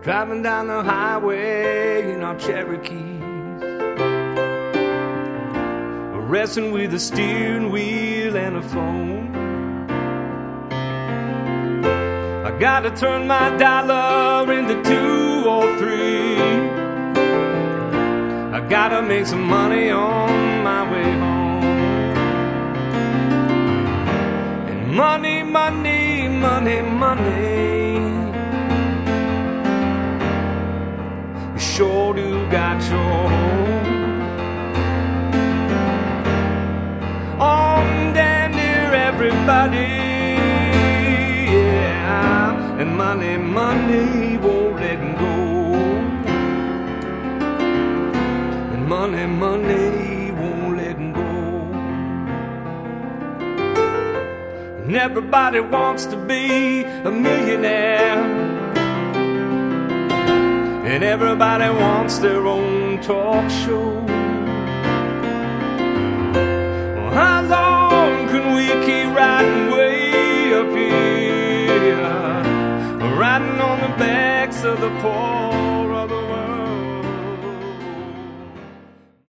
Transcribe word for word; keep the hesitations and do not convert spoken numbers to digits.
driving down the highway in our Cherokees, wrestling with a steering wheel and a phone. I gotta turn my dollar into two or three. I gotta make some money on my way home. And money, money, money, money, you sure do got your home on damn near everybody. And money, money won't let go. And money, money won't let go. And everybody wants to be a millionaire, and everybody wants their own talk show. Well, how long can we keep riding way up here, riding on the backs of the poor?